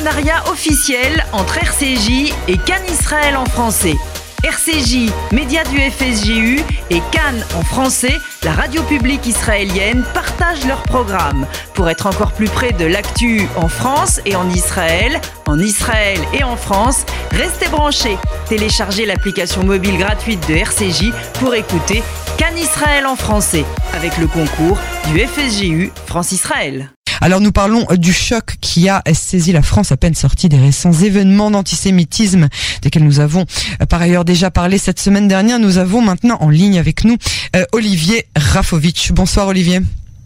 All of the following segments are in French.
partenariat officiel entre RCJ et Cannes Israël en français. RCJ, média du FSJU, et Cannes en français, la radio publique israélienne, partagent leurs programmes. Pour être encore plus près de l'actu en France et en Israël et en France, restez branchés. Téléchargez l'application mobile gratuite de RCJ pour écouter Cannes Israël en français, avec le concours du FSJU France-Israël. Alors nous parlons du choc qui a saisi la France à peine sortie des récents événements d'antisémitisme desquels nous avons par ailleurs déjà parlé cette semaine dernière. Nous avons maintenant en ligne avec nous Olivier Rafovitch. Bonsoir Olivier.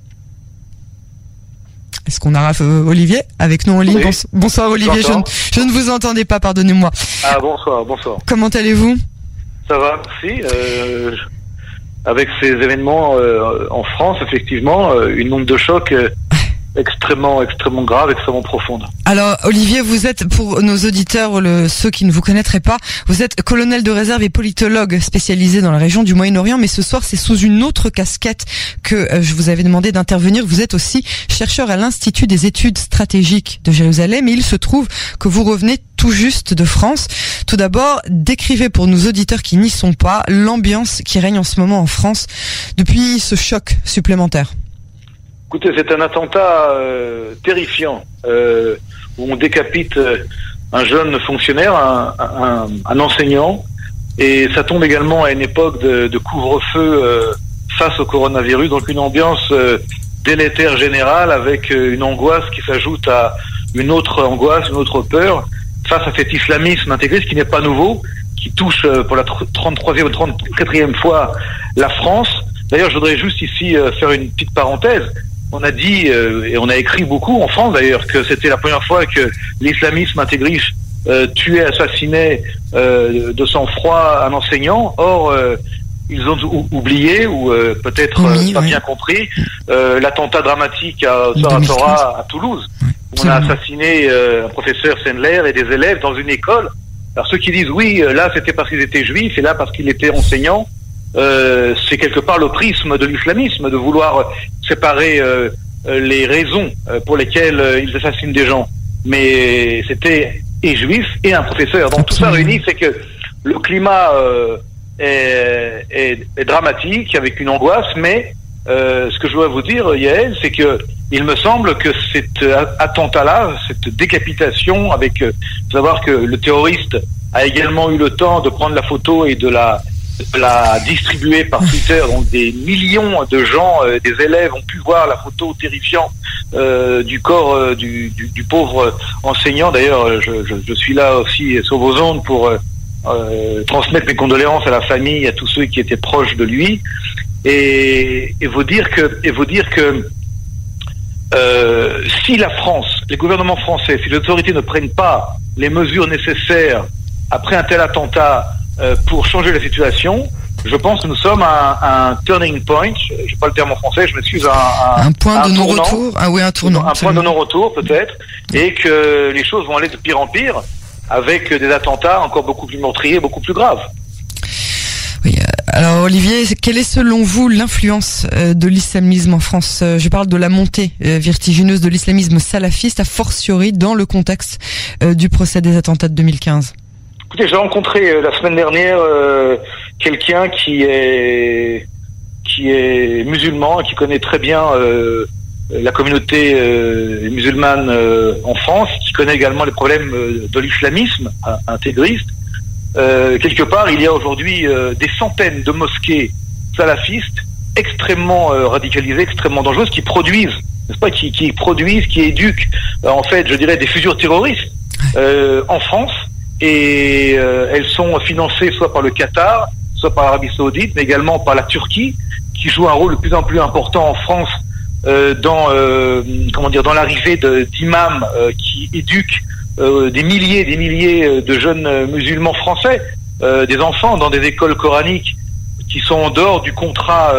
Est-ce qu'on a Olivier avec nous en ligne? Oui. Bonsoir Olivier, je ne vous entendais pas, pardonnez-moi. Ah bonsoir. Comment allez-vous? Ça va, merci. Avec ces événements en France, effectivement, une onde de choc extrêmement grave, extrêmement profonde. Alors Olivier, vous êtes, pour nos auditeurs, ceux qui ne vous connaîtraient pas, vous êtes colonel de réserve et politologue spécialisé dans la région du Moyen-Orient, mais ce soir c'est sous une autre casquette que je vous avais demandé d'intervenir. Vous êtes aussi chercheur à l'Institut des études stratégiques de Jérusalem, et il se trouve que vous revenez tout juste de France. Tout d'abord, décrivez pour nos auditeurs qui n'y sont pas l'ambiance qui règne en ce moment en France depuis ce choc supplémentaire. Écoutez, c'est un attentat terrifiant où on décapite un jeune fonctionnaire, un enseignant, et ça tombe également à une époque de couvre-feu face au coronavirus, donc une ambiance délétère générale avec une angoisse qui s'ajoute à une autre angoisse, une autre peur face à cet islamisme intégriste qui n'est pas nouveau, qui touche pour la 33e ou 34e fois la France. D'ailleurs, je voudrais juste ici faire une petite parenthèse. On a dit, et on a écrit beaucoup en France d'ailleurs, que c'était la première fois que l'islamisme intégriste tuait, assassinait de sang-froid un enseignant. Or, ils ont oublié, ou peut-être pas bien compris, l'attentat dramatique à Torah à Toulouse. Où on a assassiné un professeur Sendler et des élèves dans une école. Alors ceux qui disent oui, là c'était parce qu'ils étaient juifs, et là parce qu'ils étaient enseignants, c'est quelque part le prisme de l'islamisme, de vouloir séparer les raisons pour lesquelles ils assassinent des gens. Mais c'était et juif et un professeur. Donc tout ça réuni, c'est que le climat est dramatique, avec une angoisse, mais ce que je dois vous dire, Yael, c'est que il me semble que cet attentat-là, cette décapitation, avec savoir que le terroriste a également eu le temps de prendre la photo et de la distribuer par Twitter, donc des millions de gens, des élèves ont pu voir la photo terrifiante du corps du pauvre enseignant. D'ailleurs, je suis là aussi sur vos ondes pour transmettre mes condoléances à la famille, à tous ceux qui étaient proches de lui, et vous dire que si la France, les gouvernements français, si les autorités ne prennent pas les mesures nécessaires après un tel attentat pour changer la situation, je pense que nous sommes à un turning point. Je n'ai pas le terme en français, je m'excuse. Un point de non-retour. Ah oui, un tournant. Un point de non-retour peut-être, et que les choses vont aller de pire en pire, avec des attentats encore beaucoup plus meurtriers, beaucoup plus graves. Oui. Alors Olivier, quelle est selon vous l'influence de l'islamisme en France? Je parle de la montée vertigineuse de l'islamisme salafiste, a fortiori dans le contexte du procès des attentats de 2015. Écoutez, j'ai rencontré la semaine dernière quelqu'un qui est musulman et qui connaît très bien la communauté musulmane en France, qui connaît également les problèmes de l'islamisme intégriste. Quelque part, il y a aujourd'hui des centaines de mosquées salafistes extrêmement radicalisées, extrêmement dangereuses, qui produisent, n'est-ce pas, qui éduquent, en fait, je dirais, des futurs terroristes en France. Et elles sont financées soit par le Qatar, soit par l'Arabie Saoudite, mais également par la Turquie, qui joue un rôle de plus en plus important en France dans l'arrivée d'imams qui éduquent des milliers de jeunes musulmans français, des enfants dans des écoles coraniques qui sont en dehors du contrat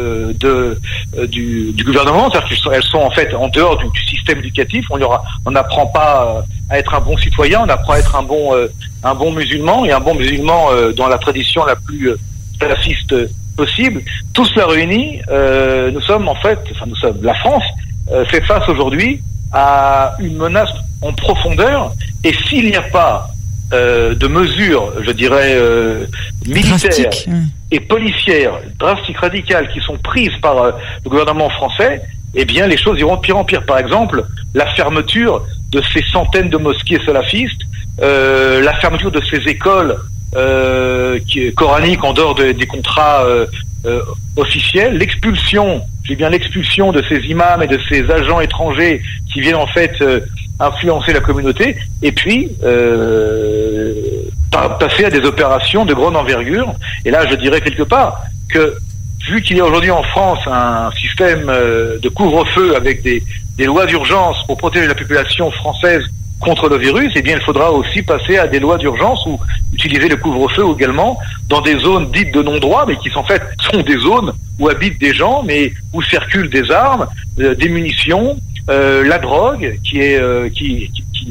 du gouvernement, c'est-à-dire qu'elles sont en fait en dehors du système éducatif. On n'apprend pas à être un bon citoyen, on apprend à être un bon musulman, et un bon musulman dans la tradition la plus salafiste possible. Tout cela réuni, la France fait face aujourd'hui à une menace en profondeur. Et s'il n'y a pas de mesures, je dirais, militaires et policières, drastiques, radicales, qui sont prises par le gouvernement français, eh bien, les choses iront de pire en pire. Par exemple, la fermeture de ces centaines de mosquées salafistes, la fermeture de ces écoles coraniques en dehors des contrats officiels, l'expulsion de ces imams et de ces agents étrangers qui viennent en fait influencer la communauté, et puis passer à des opérations de grande envergure. Et là, je dirais quelque part que, vu qu'il y a aujourd'hui en France un système de couvre-feu avec des lois d'urgence pour protéger la population française contre le virus, eh bien, il faudra aussi passer à des lois d'urgence ou utiliser le couvre-feu également dans des zones dites de non-droit, mais qui en fait sont des zones où habitent des gens, mais où circulent des armes, des munitions, la drogue qui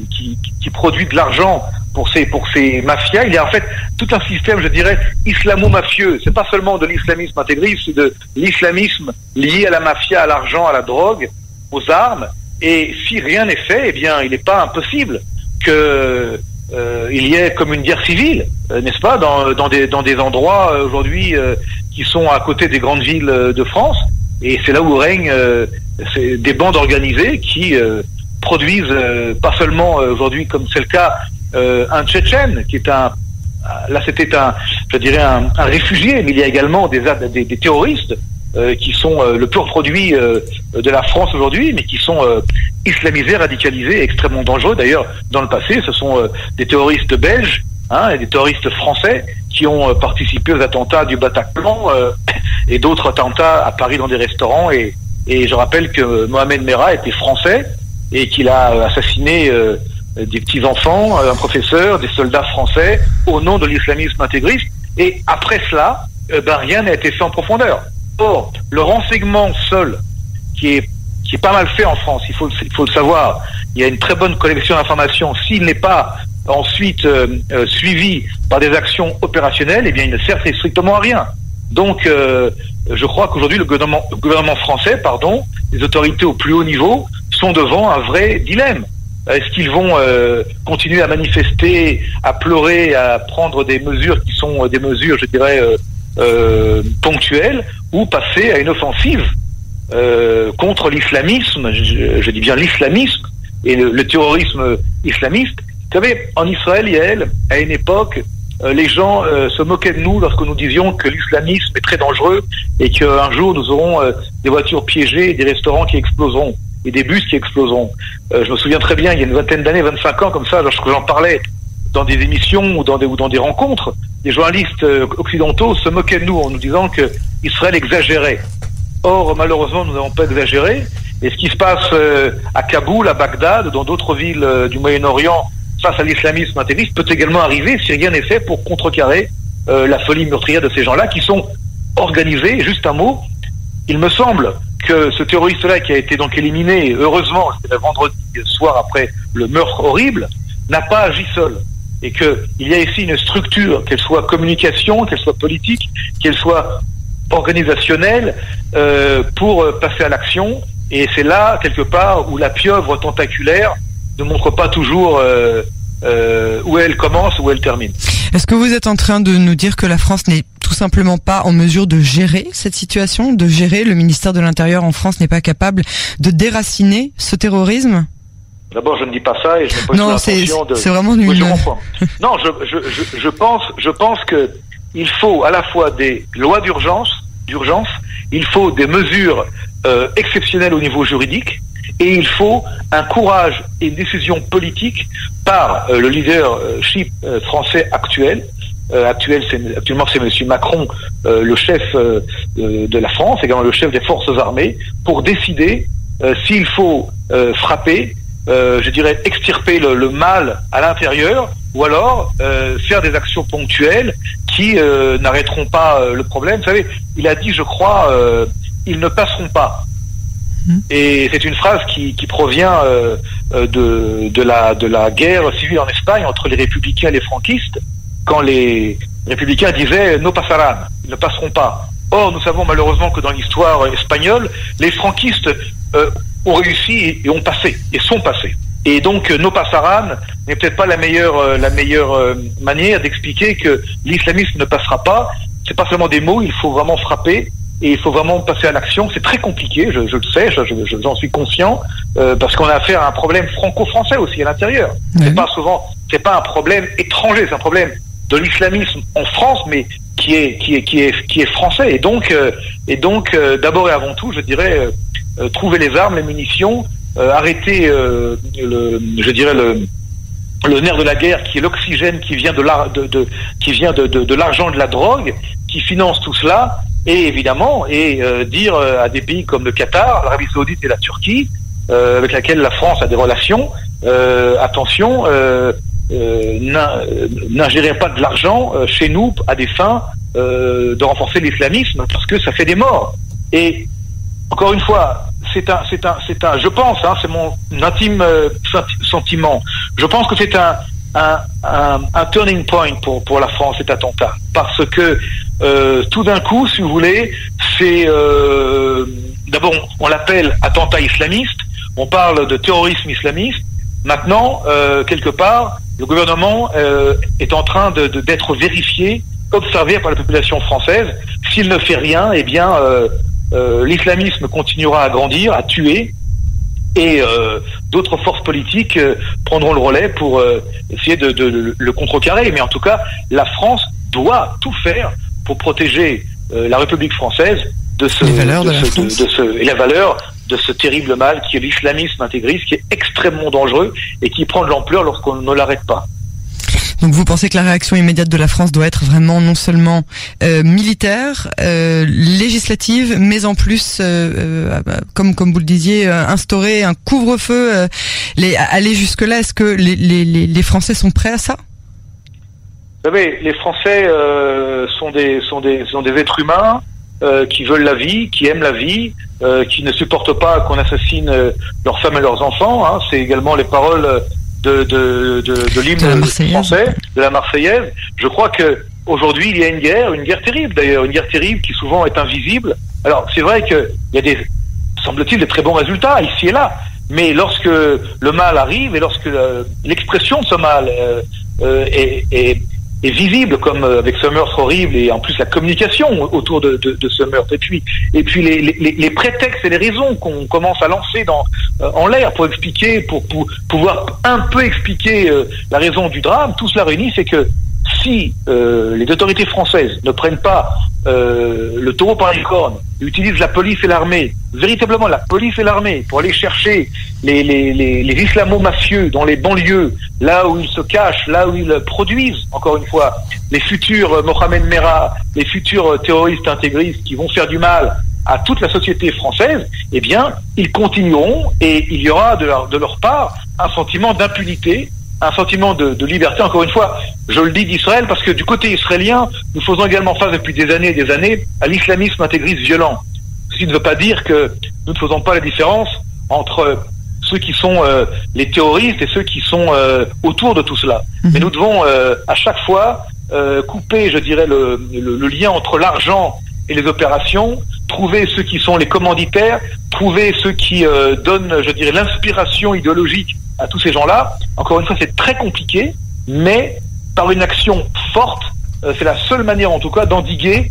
produit de l'argent pour ces mafias. Il y a en fait tout un système, je dirais, islamo-mafieux. C'est pas seulement de l'islamisme intégriste, c'est de l'islamisme lié à la mafia, à l'argent, à la drogue, aux armes. Et si rien n'est fait, eh bien, il n'est pas impossible que il y ait comme une guerre civile, n'est-ce pas, dans des endroits aujourd'hui qui sont à côté des grandes villes de France. Et c'est là où règnent des bandes organisées qui produisent pas seulement aujourd'hui, comme c'est le cas, un Tchétchène qui est c'était un réfugié, mais il y a également des terroristes qui sont le pur produit de la France aujourd'hui, mais qui sont islamisés, radicalisés, extrêmement dangereux. D'ailleurs, dans le passé, ce sont des terroristes belges et des terroristes français qui ont participé aux attentats du Bataclan et d'autres attentats à Paris dans des restaurants. Et je rappelle que Mohamed Merah était français et qu'il a assassiné des petits-enfants, un professeur, des soldats français, au nom de l'islamisme intégriste. Et après cela, rien n'a été fait en profondeur. Or, le renseignement seul, qui est pas mal fait en France, il faut le savoir, il y a une très bonne collection d'informations. S'il n'est pas ensuite suivi par des actions opérationnelles, eh bien, il ne sert strictement à rien. Donc, je crois qu'aujourd'hui, le gouvernement français, les autorités au plus haut niveau, sont devant un vrai dilemme. Est-ce qu'ils vont continuer à manifester, à pleurer, à prendre des mesures qui sont des mesures, je dirais, ponctuelles, ou passer à une offensive contre l'islamisme, je dis bien l'islamisme, et le terrorisme islamiste. Vous savez, en Israël, Yael, à une époque, les gens se moquaient de nous lorsque nous disions que l'islamisme est très dangereux et qu'un jour nous aurons des voitures piégées et des restaurants qui exploseront et des bus qui exploseront. Je me souviens très bien, il y a une vingtaine d'années, 25 ans comme ça, lorsque j'en parlais dans des émissions ou dans des rencontres, les journalistes occidentaux se moquaient de nous en nous disant que Israël exagérait. Or, malheureusement, nous n'avons pas exagéré. Et ce qui se passe à Kaboul, à Bagdad, dans d'autres villes du Moyen-Orient, face à l'islamisme intégriste, peut également arriver si rien n'est fait pour contrecarrer la folie meurtrière de ces gens-là qui sont organisés. Juste un mot, il me semble que ce terroriste-là qui a été donc éliminé, heureusement, c'était le vendredi soir après le meurtre horrible, n'a pas agi seul. Et qu'il y a ici une structure, qu'elle soit communication, qu'elle soit politique, qu'elle soit organisationnelle, pour passer à l'action. Et c'est là, quelque part, où la pieuvre tentaculaire ne montre pas toujours où elle commence, où elle termine. Est-ce que vous êtes en train de nous dire que la France n'est tout simplement pas en mesure de gérer cette situation, de gérer, le ministère de l'Intérieur en France n'est pas capable de déraciner ce terrorisme? D'abord, je ne dis pas ça et je n'ai pas l'intention de... c'est vraiment une... Non, je pense que il faut à la fois des lois d'urgence, il faut des mesures exceptionnelles au niveau juridique, et il faut un courage et une décision politique par le leadership français actuel. Actuellement, c'est M. Macron, le chef de la France, également le chef des forces armées, pour décider s'il faut frapper, je dirais extirper le mal à l'intérieur, ou alors faire des actions ponctuelles qui n'arrêteront pas le problème. Vous savez, il a dit, je crois, ils ne passeront pas. Et c'est une phrase qui provient de la guerre civile en Espagne entre les républicains et les franquistes, quand les républicains disaient no pasarán, ils ne passeront pas. Or, nous savons malheureusement que dans l'histoire espagnole, les franquistes ont réussi et ont passé, et sont passés. Et donc, No Pasaran n'est peut-être pas la meilleure manière d'expliquer que l'islamisme ne passera pas. C'est pas seulement des mots, il faut vraiment frapper et il faut vraiment passer à l'action. C'est très compliqué, je le sais, j'en suis conscient, parce qu'on a affaire à un problème franco-français aussi à l'intérieur. C'est pas un problème étranger, c'est un problème de l'islamisme en France, mais qui est français. Et donc, d'abord et avant tout, je dirais, trouver les armes, les munitions, arrêter le nerf de la guerre, qui est l'oxygène qui vient de l'argent de la drogue, qui finance tout cela, et évidemment, dire à des pays comme le Qatar, l'Arabie Saoudite et la Turquie, avec laquelle la France a des relations, attention, n'ingérez pas de l'argent chez nous à des fins de renforcer l'islamisme, parce que ça fait des morts. Et encore une fois, je pense, c'est mon intime sentiment. Je pense que c'est un turning point pour la France, cet attentat, parce que tout d'un coup, si vous voulez, c'est d'abord on l'appelle attentat islamiste, on parle de terrorisme islamiste. Maintenant, quelque part, le gouvernement est en train d'être vérifié, observé par la population française. S'il ne fait rien, eh bien l'islamisme continuera à grandir, à tuer, et d'autres forces politiques prendront le relais pour essayer de le contrecarrer. Mais en tout cas, la France doit tout faire pour protéger la République française de la valeur de ce terrible mal qui est l'islamisme intégriste, qui est extrêmement dangereux et qui prend de l'ampleur lorsqu'on ne l'arrête pas. Donc vous pensez que la réaction immédiate de la France doit être vraiment non seulement militaire, législative, mais en plus, comme vous le disiez, instaurer un couvre-feu, aller jusque-là. Est-ce que les Français sont prêts à ça? Vous savez, les Français sont des êtres humains qui veulent la vie, qui aiment la vie, qui ne supportent pas qu'on assassine leurs femmes et leurs enfants. C'est également les paroles de l'hymne français, de la Marseillaise. Je crois que aujourd'hui il y a une guerre terrible d'ailleurs, une guerre terrible qui souvent est invisible. Alors c'est vrai qu'il y a semble-t-il, des très bons résultats ici et là, mais lorsque le mal arrive et lorsque l'expression de ce mal est visible, comme avec ce meurtre horrible, et en plus la communication autour de ce meurtre, et puis les prétextes et les raisons qu'on commence à lancer en l'air pour expliquer, pour pouvoir un peu expliquer la raison du drame, tout cela réuni, c'est que si les autorités françaises ne prennent pas le taureau par les cornes, utilisent la police et l'armée, véritablement la police et l'armée, pour aller chercher les islamo-mafieux dans les banlieues, là où ils se cachent, là où ils produisent, encore une fois, les futurs Mohamed Merah, les futurs terroristes intégristes qui vont faire du mal à toute la société française, eh bien, ils continueront, et il y aura de leur part un sentiment d'impunité, un sentiment de liberté. Encore une fois, je le dis d'Israël parce que du côté israélien, nous faisons également face depuis des années et des années à l'islamisme intégriste violent. Ceci ne veut pas dire que nous ne faisons pas la différence entre ceux qui sont les terroristes et ceux qui sont autour de tout cela. Mais nous devons à chaque fois couper, je dirais, le lien entre l'argent et les opérations, trouver ceux qui sont les commanditaires, trouver ceux qui donnent, je dirais, l'inspiration idéologique à tous ces gens-là. Encore une fois, c'est très compliqué, mais par une action forte, c'est la seule manière, en tout cas, d'endiguer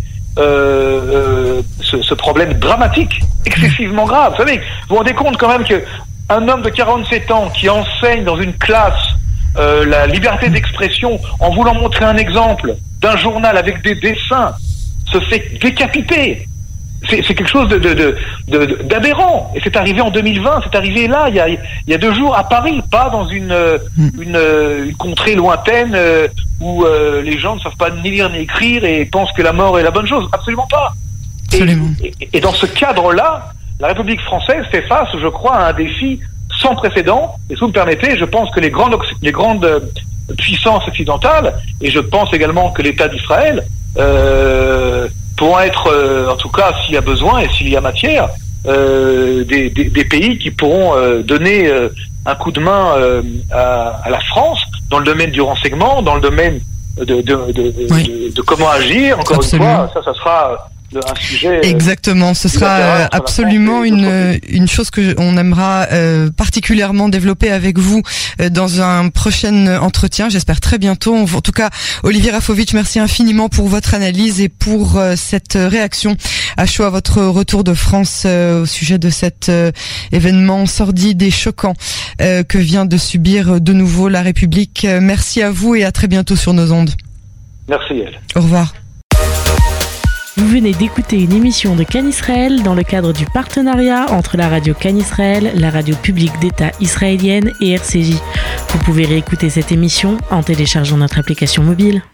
ce problème dramatique, excessivement grave. Vous savez, vous vous rendez compte quand même qu'un homme de 47 ans qui enseigne dans une classe la liberté d'expression en voulant montrer un exemple d'un journal avec des dessins se fait décapiter. C'est quelque chose d'aberrant. Et c'est arrivé en 2020, c'est arrivé là, il y a 2 jours à Paris, pas dans une contrée lointaine où les gens ne savent pas ni lire ni écrire et pensent que la mort est la bonne chose. Absolument pas. Et dans ce cadre-là, la République française fait face, je crois, à un défi sans précédent. Et si vous me permettez, je pense que les grandes puissances occidentales, et je pense également que l'État d'Israël, pourront être, en tout cas, s'il y a besoin et s'il y a matière, des pays qui pourront donner un coup de main à la France dans le domaine du renseignement, dans le domaine de comment agir. Encore Absolument. Une fois, ça sera un sujet. Exactement, ce sera absolument une chose que on aimera particulièrement développer avec vous dans un prochain entretien, j'espère très bientôt. En tout cas, Olivier Rafovitch, merci infiniment pour votre analyse et pour cette réaction à chaud à votre retour de France au sujet de cet événement sordide et choquant que vient de subir de nouveau la République. Merci à vous et à très bientôt sur nos ondes. Merci Yael. Au revoir. Vous venez d'écouter une émission de CAN Israël dans le cadre du partenariat entre la radio CAN Israël, la radio publique d'État israélienne et RCJ. Vous pouvez réécouter cette émission en téléchargeant notre application mobile.